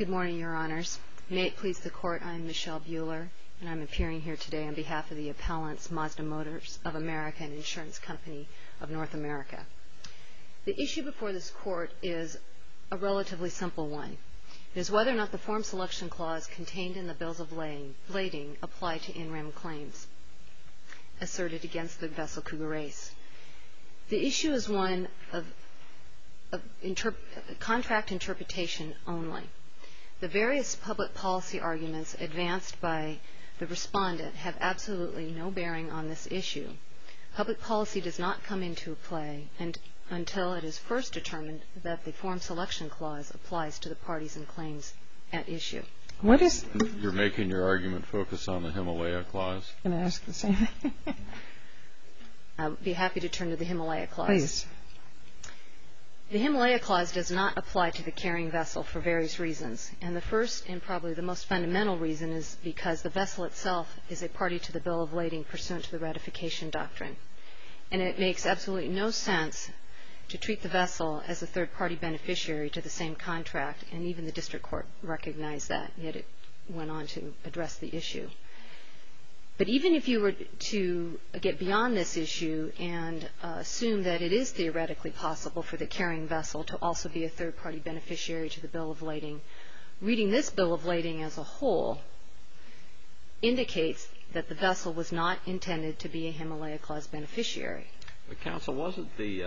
Good morning, Your Honors. May it please the Court, I am Michelle Buehler, and I'm appearing here today on behalf of the appellants Mazda Motors of America and Insurance Company of North America. The issue before this Court is a relatively simple one. It is whether or not the form selection clause contained in the bills of lading apply to in-rem claims asserted against the vessel Cougar Race. The issue is one of contract interpretation only. The various public policy arguments advanced by the respondent have absolutely no bearing on this issue. Public policy does not come into play until it is first determined that the form selection clause applies to the parties and claims at issue. You're making your argument focus on the Himalaya Clause? Can I ask the same thing? I'll be happy to turn to the Himalaya Clause. Please. The Himalaya Clause does not apply to the carrying vessel for various reasons, and the first and probably the most fundamental reason is because the vessel itself is a party to the bill of lading pursuant to the ratification doctrine. And it makes absolutely no sense to treat the vessel as a third-party beneficiary to the same contract, and even the district court recognized that, yet it went on to address the issue. But even if you were to get beyond this issue and assume that it is theoretically possible for the carrying vessel to also be a third-party beneficiary to the bill of lading, reading this bill of lading as a whole indicates that the vessel was not intended to be a Himalaya Clause beneficiary. But counsel, wasn't the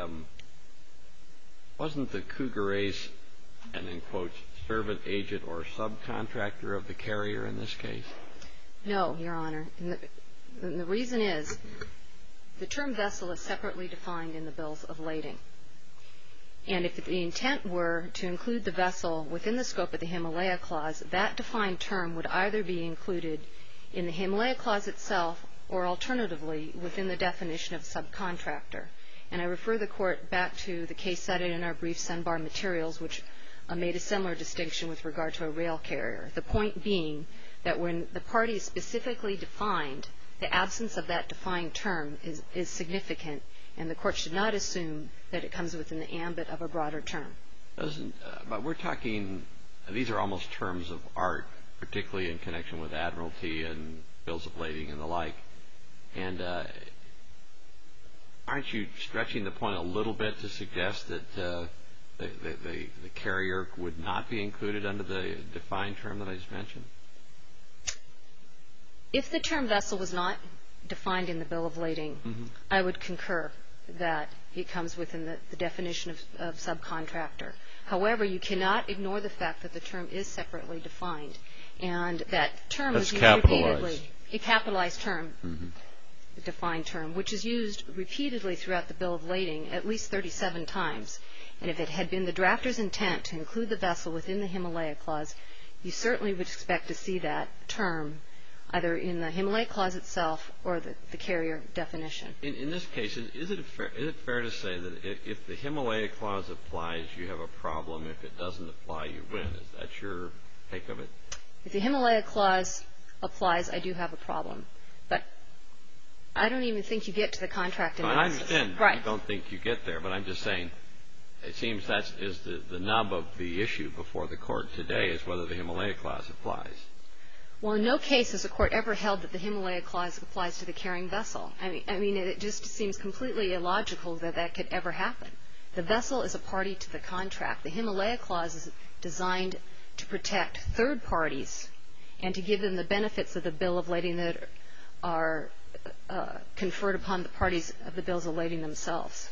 Cougar Race an, in quotes, servant, agent, or subcontractor of the carrier in this case? No, Your Honor. And the reason is the term vessel is separately defined in the bills of lading. And if the intent were to include the vessel within the scope of the Himalaya Clause, that defined term would either be included in the Himalaya Clause itself or alternatively within the definition of subcontractor. And I refer the Court back to the case cited in our brief, Sunbar Materials, which made a similar distinction with regard to a rail carrier. The point being that when the party is specifically defined, the absence of that defined term is significant, and the Court should not assume that it comes within the ambit of a broader term. But we're talking, these are almost terms of art, particularly in connection with admiralty and bills of lading and the like. And aren't you stretching the point a little bit to suggest that the carrier would not be included under the defined term that I just mentioned? If the term vessel was not defined in the bill of lading, I would concur that it comes within the definition of subcontractor. However, you cannot ignore the fact that the term is separately defined, and that term is used repeatedly. A capitalized term, a defined term, which is used repeatedly throughout the bill of lading at least 37 times. And if it had been the drafter's intent to include the vessel within the Himalaya Clause, you certainly would expect to see that term either in the Himalaya Clause itself or the carrier definition. In this case, is it fair to say that if the Himalaya Clause applies, you have a problem? If it doesn't apply, you win? Is that your take of it? If the Himalaya Clause applies, I do have a problem. But I don't even think you get to the contract analysis. I understand. Right. I don't think you get there, but I'm just saying it seems that is the nub of the issue before the Court today is whether the Himalaya Clause applies. Well, in no case has the Court ever held that the Himalaya Clause applies to the carrying vessel. I mean, it just seems completely illogical that that could ever happen. The vessel is a party to the contract. The Himalaya Clause is designed to protect third parties and to give them the benefits of the bill of lading that are conferred upon the parties of the bills of lading themselves.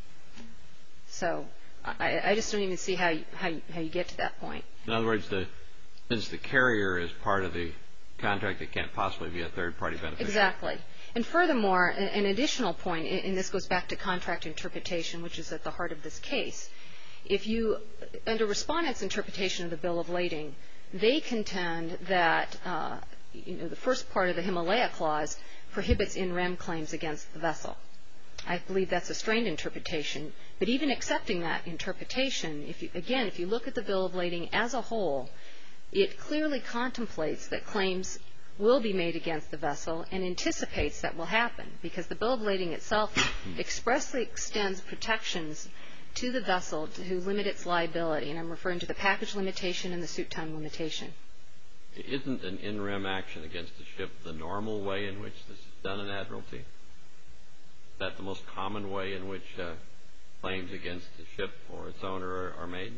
So I just don't even see how you get to that point. In other words, since the carrier is part of the contract, it can't possibly be a third-party beneficiary. Exactly. And furthermore, an additional point, and this goes back to contract interpretation, which is at the heart of this case. If you, under respondents' interpretation of the bill of lading, they contend that the first part of the Himalaya Clause prohibits in-rem claims against the vessel. I believe that's a strained interpretation. But even accepting that interpretation, if you look at the bill of lading as a whole, it clearly contemplates that claims will be made against the vessel and anticipates that will happen, because the bill of lading itself expressly extends protections to the vessel to limit its liability, and I'm referring to the package limitation and the suit time limitation. Isn't an in rem action against the ship the normal way in which this is done in admiralty? Is that the most common way in which claims against the ship or its owner are made?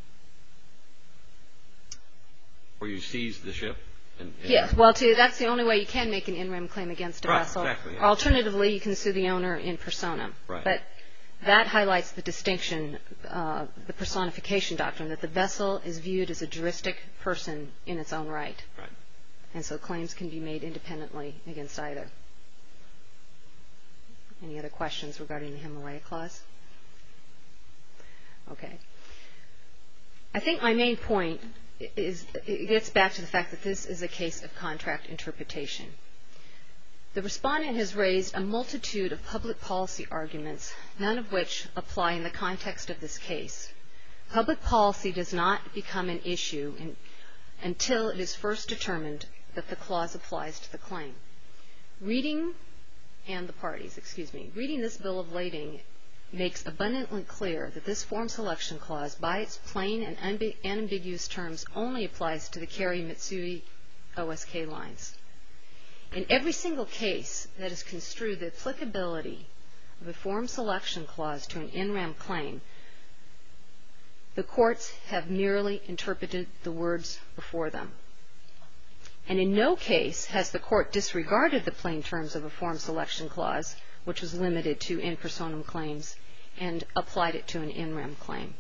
Where you seize the ship? Yes, well, that's the only way you can make an in rem claim against a vessel. Exactly, yeah. Alternatively, you can sue the owner in personam. Right. But that highlights the distinction, the personification doctrine, that the vessel is viewed as a juristic person in its own right. Right. And so claims can be made independently against either. Any other questions regarding the Himalaya Clause? Okay. I think my main point is, it gets back to the fact that this is a case of contract interpretation. The respondent has raised a multitude of public policy arguments, none of which apply in the context of this case. Public policy does not become an issue until it is first determined that the clause applies to the claim. Reading this bill of lading makes abundantly clear that this form selection clause, by its plain and unambiguous terms, only applies to the Carey Mitsui OSK lines. In every single case that has construed the applicability of a form selection clause to an in rem claim, the courts have merely interpreted the words before them. And in no case has the court disregarded the plain terms of a form selection clause, which was limited to in personam claims, and applied it to an in rem claim.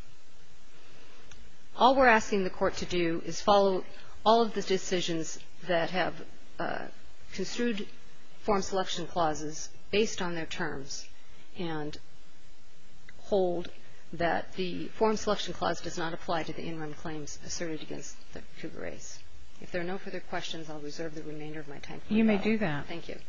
All we're asking the court to do is follow all of the decisions that have construed form selection clauses based on their terms and hold that the form selection clause does not apply to the in rem claims asserted against the Cougar Ace. If there are no further questions, I'll reserve the remainder of my time for you may do that. Thank you.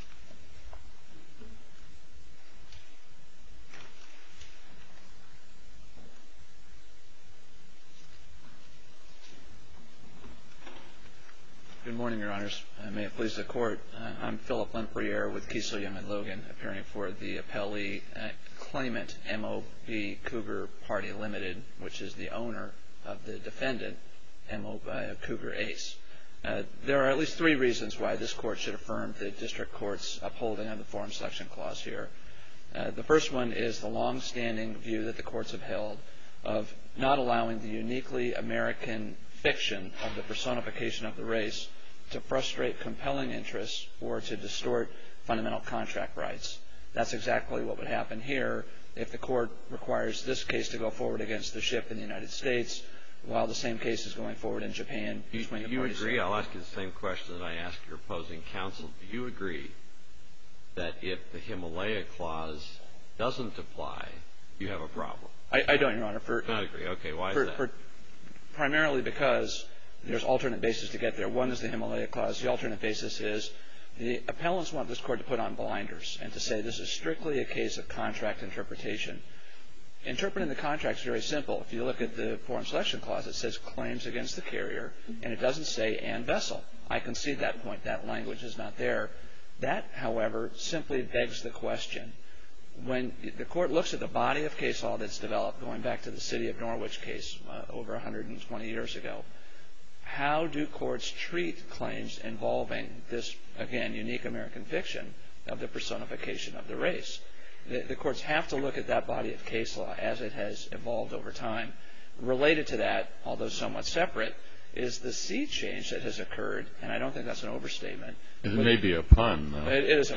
Good morning, Your Honors. May it please the Court. I'm Philip Lempriere with Kiesel, Young & Logan, appearing for the appellee claimant, MOB Cougar Party Limited, which is the owner of the defendant, MOB Cougar Ace. There are at least three reasons why this Court should affirm the District Court's upholding of the form selection clause here. The first one is the long-standing view that the courts have held of not allowing the uniquely American fiction of the personification of the race to frustrate compelling interests or to distort fundamental contract rights. That's exactly what would happen here if the court requires this case to go forward against the ship in the United States while the same case is going forward in Japan. Do you agree? I'll ask you the same question that I asked your opposing counsel. Do you agree that if the Himalaya Clause doesn't apply, you have a problem? I don't, Your Honor. I agree. Okay, why is that? Primarily because there's alternate bases to get there. One is the Himalaya Clause. The alternate basis is the appellants want this court to put on blinders and to say this is strictly a case of contract interpretation. Interpreting the contract is very simple. If you look at the form selection clause, it says claims against the carrier, and it doesn't say and vessel. I concede that point. That language is not there. That, however, simply begs the question. When the court looks at the body of case law that's developed, going back to the City of Norwich case over 120 years ago, how do courts treat claims involving this, again, unique American fiction of the personification of the race? The courts have to look at that body of case law as it has evolved over time. Related to that, although somewhat separate, is the sea change that has occurred, and I don't think that's an overstatement. It may be a pun, though. It is a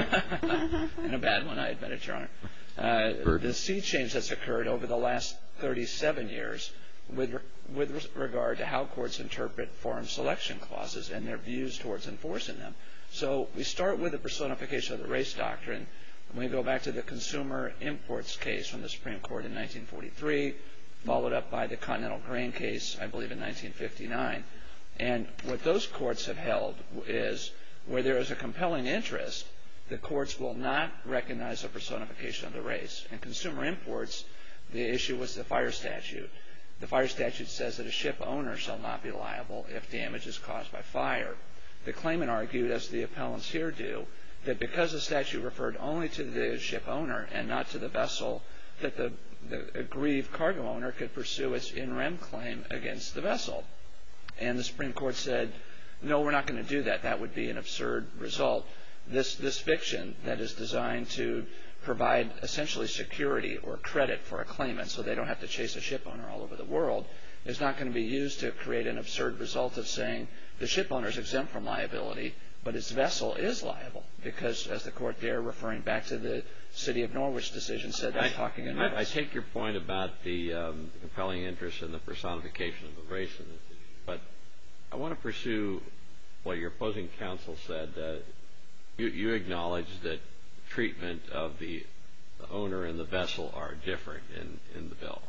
pun. And a bad one, I admit it, Your Honor. The sea change that's occurred over the last 37 years with regard to how courts interpret foreign selection clauses and their views towards enforcing them. So we start with the personification of the race doctrine. We go back to the Consumer Imports case from the Supreme Court in 1943, followed up by the Continental Grain case, I believe, in 1959. And what those courts have held is where there is a compelling interest, the courts will not recognize the personification of the race. In Consumer Imports, the issue was the fire statute. The fire statute says that a ship owner shall not be liable if damage is caused by fire. The claimant argued, as the appellants here do, that because the statute referred only to the ship owner and not to the vessel, that the the aggrieved cargo owner could pursue its in rem claim against the vessel. And the Supreme Court said, no, we're not going to do that. That would be an absurd result. This fiction that is designed to provide essentially security or credit for a claimant so they don't have to chase a ship owner all over the world is not going to be used to create an absurd result of saying the ship owner is exempt from liability, but its vessel is liable because, as the court there, referring back to the City of Norwich decision, said that's talking in riddles. I take your point about the compelling interest in the personification of the race in this issue, but I want to pursue what your opposing counsel said. You acknowledge that treatment of the owner and the vessel are different in the bill.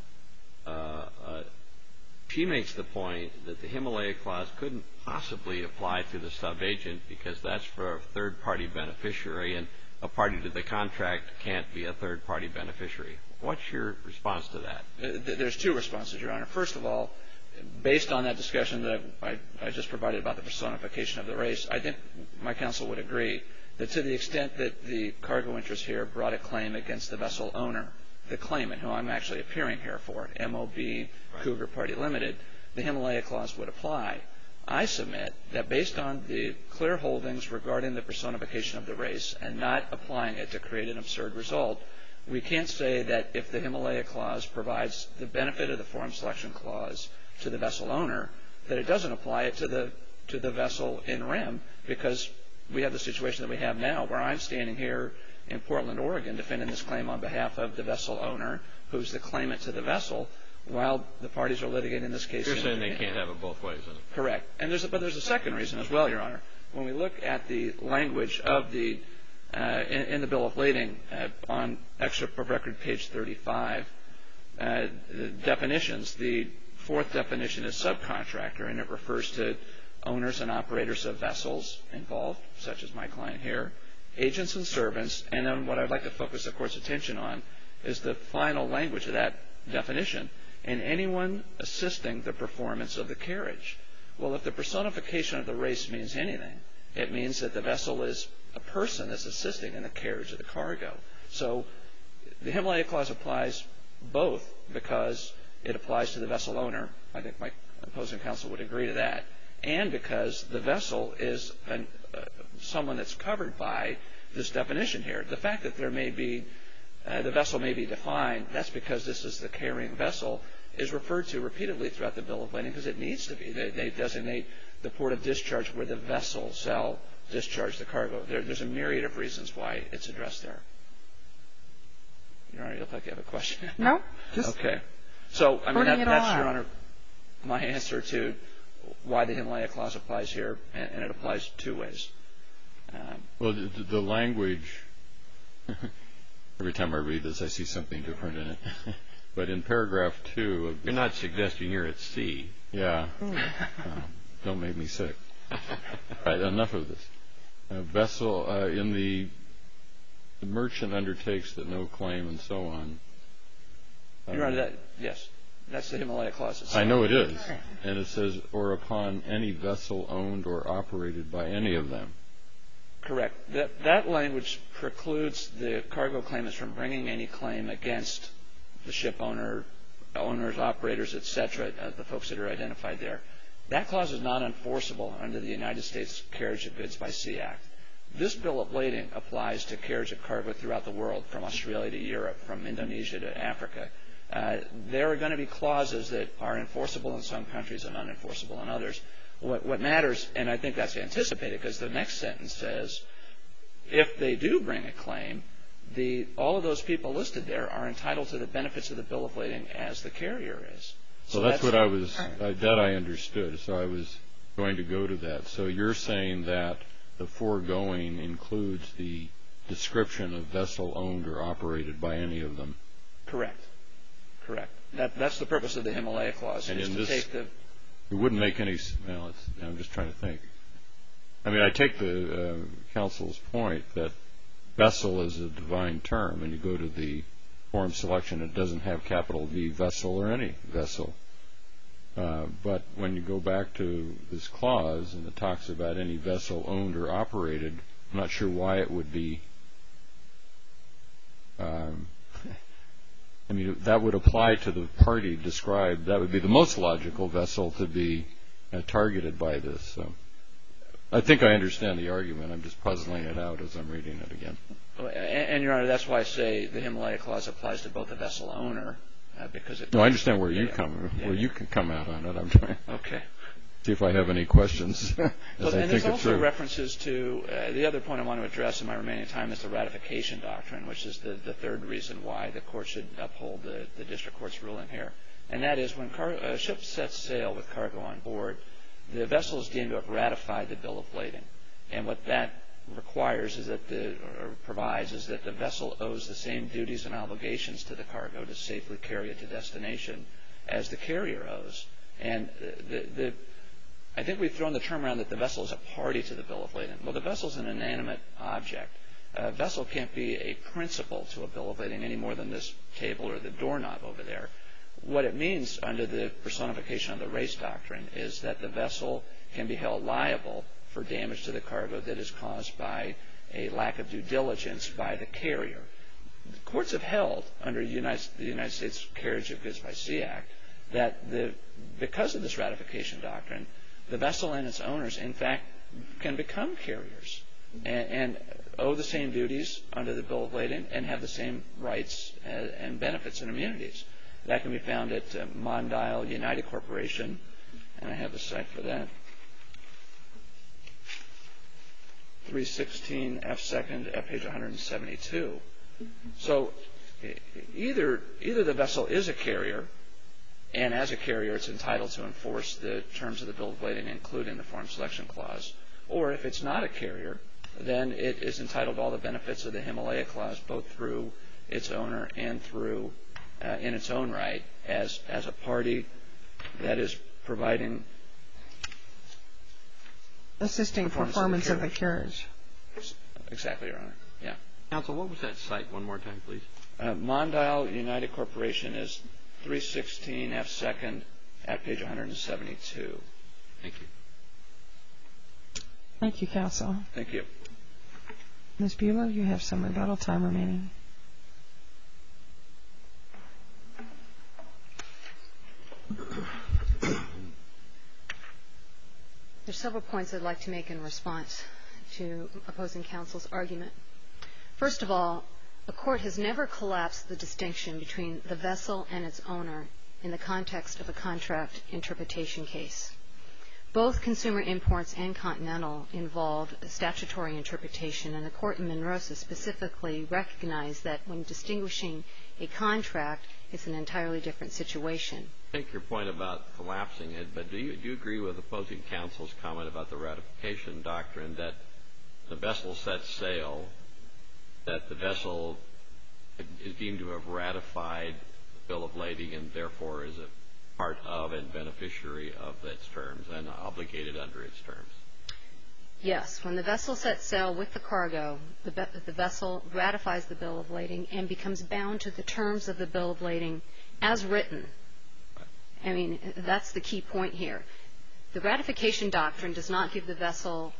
She makes the point that the Himalaya Clause couldn't possibly apply to the subagent because that's for a third-party beneficiary, and a party to the contract can't be a third-party beneficiary. What's your response to that? There's two responses, Your Honor. First of all, based on that discussion that I just provided about the personification of the race, I think my counsel would agree that to the extent that the cargo interest here brought a claim against the vessel owner, the claimant, who I'm actually appearing here for, MOB Cougar Party Limited, the Himalaya Clause would apply. I submit that based on the clear holdings regarding the personification of the race and not applying it to create an absurd result, we can't say that if the Himalaya Clause provides the benefit of the Forum Selection Clause to the vessel owner, that it doesn't apply it to the vessel in rem, because we have the situation that we have now where I'm standing here in Portland, Oregon, defending this claim on behalf of the vessel owner, who's the claimant to the vessel, while the parties are litigating this case. You're saying they can't have it both ways, isn't it? Correct. But there's a second reason as well, Your Honor. When we look at the language of the in the Bill of Lading on excerpt of record page 35, the definitions, the fourth definition is subcontractor, and it refers to owners and operators of vessels involved, such as my client here, agents and servants, and then what I'd like to focus the Court's attention on is the final language of that definition, and anyone assisting the performance of the carriage. Well, if the personification of the race means anything, it means that the vessel is a person that's assisting in the carriage of the cargo. So the Himalaya Clause applies both because it applies to the vessel owner. I think my opposing counsel would agree to that. And because the vessel is someone that's covered by this definition here. The fact that there may be, the vessel may be defined, that's because this is the carrying vessel, is referred to repeatedly throughout the Bill of Lading because it needs to be. They designate the port of discharge where the vessel shall discharge the cargo. There's a myriad of reasons why it's addressed there. Your Honor, you look like you have a question. No. Okay. So, I mean, that's, Your out. Honor, my answer to why the Himalaya Clause applies here, and it applies two ways. Well, the language, every time I read this, I see something different in it. But in paragraph 2 of You're not suggesting you're at sea. Yeah. Don't make me sick. All right, enough of this. Vessel, in the merchant undertakes that no claim and so on. Your Honor, yes. That's the Himalaya Clause itself. I know it is. And it says, or upon any vessel owned or operated by any of them. Correct. That language precludes the cargo claimants from bringing any claim against the ship owner, owners, operators, etc., the folks that are identified there. That clause is not enforceable under the United States Carriage of Goods by Sea Act. This Bill of Lading applies to carriage of cargo throughout the world, from Australia to Europe, from Indonesia to Africa. There are going to be clauses that are enforceable in some countries and unenforceable in others. What matters, and I think that's anticipated because the next sentence says, if they do bring a claim, all of those people listed there are entitled to the benefits of the Bill of Lading as the carrier is. So that's what I was, that I understood. So I was going to go to that. So you're saying that the foregoing includes the description of vessel owned or operated by any of them. Correct. Correct. That's the purpose of the Himalaya Clause. And in to this, take the, it wouldn't make any, well, I'm just trying to think. I mean, I take the counsel's point that vessel is a divine term, and you go to the form selection, it doesn't have capital V, vessel, or any vessel. But when you go back to this clause, and it talks about any vessel owned or operated, I'm not sure why it would be I mean, that would apply to the party described. That would be the most logical vessel to be targeted by this. So I think I understand the argument. I'm just puzzling it out as I'm reading it again. And, Your Honor, that's why I say the Himalaya Clause applies to both the vessel owner, because it... No, I understand where you can come out on it. I'm trying to see if I have any questions as I think it through. And there's also references to... the other point I want to address in my remaining time is the ratification doctrine, which is the third reason why the court should uphold the district court's ruling here. And that is when a ship sets sail with cargo on board, the vessel is deemed to have ratified the bill of lading. And what that requires is that provides is that the vessel owes the same duties and obligations to the cargo to safely carry it to destination as the carrier owes. And I think we've thrown the term around that the vessel is a party to the bill of lading. Well, the vessel is an inanimate object. A vessel can't be a principal to a bill of lading any more than this table or the doorknob over there. What it means under the personification of the race doctrine is that the vessel can be held liable for damage to the cargo that is caused by a lack of due diligence by the carrier. The courts have held under the United States Carriage of Goods by Sea Act that because of this ratification doctrine, the vessel and its owners, in fact, can become carriers and owe the same duties under the bill of lading and have the same rights and benefits and immunities. That can be found at Mondial United Corporation, and I have the site for that. 316 F. 2nd at page 172. So either the vessel is a carrier, and as a carrier it's entitled to enforce the terms of the bill of lading, including the Forum Selection Clause, or if it's not a carrier, then it is entitled to all the benefits of the Himalaya Clause, both through its owner and through, in its own right, as a party that is providing... assisting performance of the carriage. Exactly, Your Honor. Yeah. Counsel, what was that site one more time, please? Mondial United Corporation is 316 F. 2nd at page 172. Thank you. Thank you, counsel. Thank you. Ms. Bulow, you have some rebuttal time remaining. There's several points I'd like to make in response to opposing counsel's argument. First of all, a court has never collapsed the distinction between the vessel and its owner in the context of a contract interpretation case. Both Consumer Imports and Continental involved a statutory interpretation, and the court in Monrosa specifically recognized that when distinguishing a contract, it's an entirely different situation. I take your point about collapsing it, but do you agree with opposing counsel's comment about the ratification doctrine that the vessel sets sail, that the vessel is deemed to have ratified the bill of lading and therefore is a part of and beneficiary of its terms and obligated under its terms? Yes. When the vessel sets sail with the cargo, the vessel ratifies the bill of lading and becomes bound to the terms of the bill of lading as written. I mean, that's the key point here. The ratification doctrine does not give the vessel,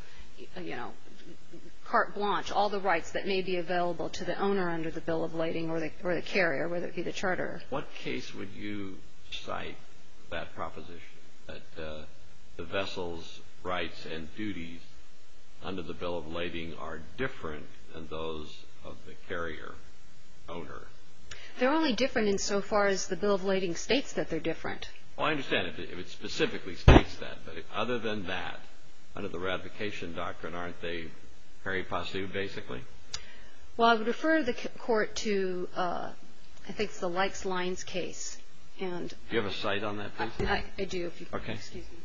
carte blanche, all the rights that may be available to the owner under the bill of lading or the carrier, whether it be the charterer. What case would you cite that proposition, that the vessel's rights and duties under the bill of lading are different than those of the carrier owner? They're only different insofar as the bill of lading states that they're different. Well, I understand if it specifically states that, but other than that, under the ratification doctrine, aren't they pari passu, basically? Well, I would refer the court to, I think it's the Likes Lines case. And do you have a cite on that, please? I do, if you could. Okay. Excuse me.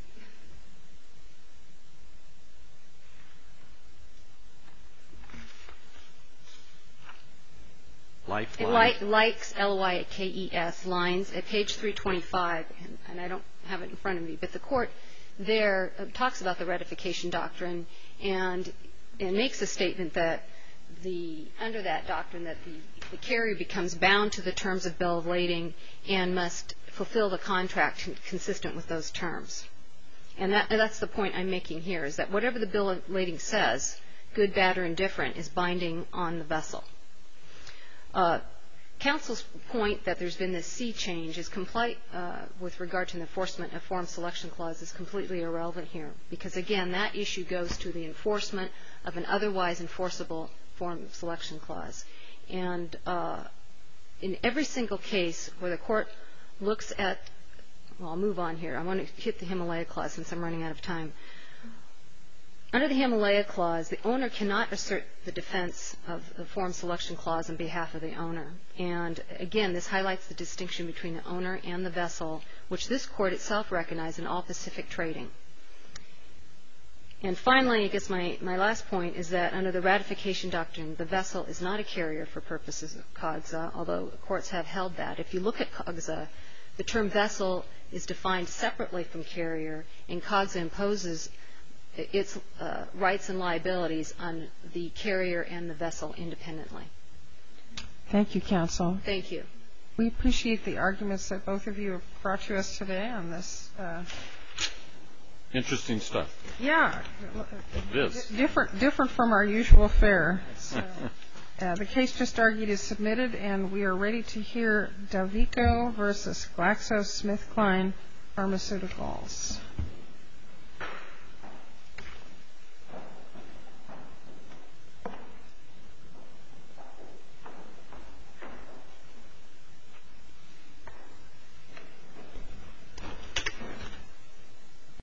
Likes, L-Y-K-E-S, lines at page 325, and I don't have it in front of me, but the court there talks about the ratification doctrine and makes a statement that under that doctrine that the carrier becomes bound to the terms of bill of lading and must fulfill the contract consistent with those terms. And that's the point I'm making here, is that whatever the bill of lading says, good, bad, or indifferent, is binding on the vessel. Counsel's point that there's been this sea change is with regard to the enforcement of form selection clause is completely irrelevant here, because again, that issue goes to the enforcement of an otherwise enforceable form selection clause. And in every single case where the court looks at, well, I'll move on here. I want to hit the Himalaya clause since I'm running out of time. Under the Himalaya clause, the owner cannot assert the defense of the form selection clause on behalf of the owner. And again, this highlights the distinction between the owner and the vessel, which this court itself recognized in all Pacific trading. And finally, I guess my last point is that under the ratification doctrine, the vessel is not a carrier for purposes of COGSA, although courts have held that. If you look at COGSA, the term vessel is defined separately from carrier, and COGSA imposes its rights and liabilities on the carrier and the vessel independently. Thank you, counsel. Thank you. We appreciate the arguments that both of you have brought to us today on this. Interesting stuff. Yeah. It is. Different from our usual fare. The case just argued is submitted, and we are ready to hear Davico versus GlaxoSmithKline Pharmaceuticals.